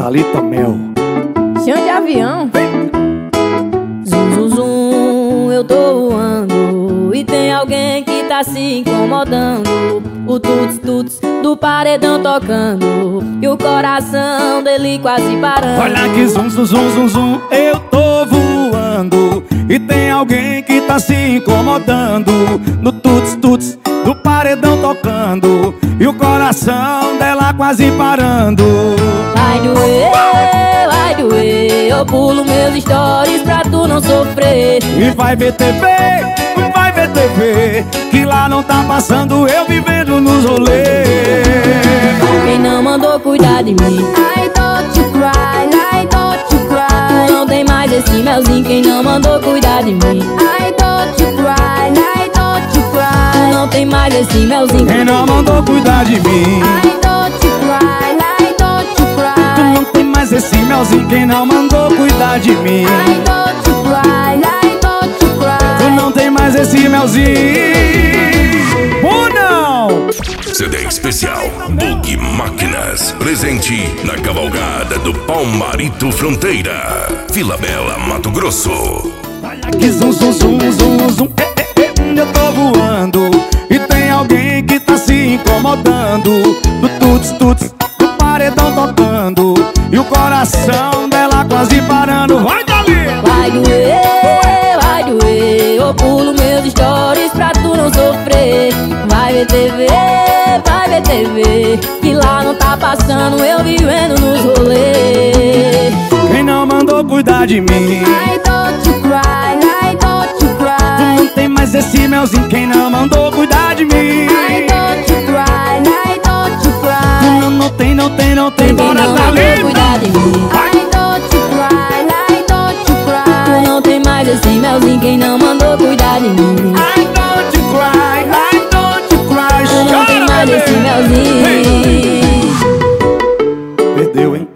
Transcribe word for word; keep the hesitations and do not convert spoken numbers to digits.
Thalita Mel. Chão de avião. Zum, zum, zum, eu tô voando e tem alguém que tá se incomodando. O tuts, tuts do paredão tocando e o coração dele quase parando. Olha que zum, zum, zum, zum, zum, eu tô voando e tem alguém que tá se incomodando. No tuts, tuts do paredão tocando e o coração dela quase parando. Vai doer, vai doer, eu pulo meus stories pra tu não sofrer. E vai ver T V, vai ver T V, que lá não tá passando eu vivendo nos rolês. Quem não mandou cuidar de mim, I don't you cry, I don't you cry. Tu não tem mais esse melzinho. Quem não mandou cuidar de mim, I don't you cry, I don't you cry. Tu não tem mais esse melzinho. Quem não mandou cuidar de mim, I don't you cry, I don't you cry. tu não tem mais esse melzinho. Quem não mandou cuidar de mim, I don't you cry, I don't you cry. tu não tem mais esse melzinho. Ou não? C D especial Bug Máquinas, presente na cavalgada do Palmarito Fronteira, Vila Bela, Mato Grosso. Que zum, zum, zum, zum, zum, eh, eh, eh, eu tô voando e tem alguém que tá se incomodando. Do tuts, tuts, do paredão tocando e o coração dela quase parando. Vai, Dali! Vai doer, vai doer, eu pulo meus stories pra tu não sofrer. Vai ver T V, vai ver T V, que lá não tá passando eu vivendo nos rolês. Quem não mandou cuidar de mim, I don't you cry, I don't you tu cry. não tem mais esse melzinho. Quem não mandou cuidar de mim, I don't you cry, I don't you tu cry. não, não tem, não tem, não tem. Quem Bora, não mandou Dali! cuidar de mim, I don't you cry, I don't you cry. Tu não tem mais esse melzinho. Quem não mandou cuidar de mim, I don't you cry, I don't you cry. tu não tem Chora, mais bebê. esse melzinho. Perdeu, hein?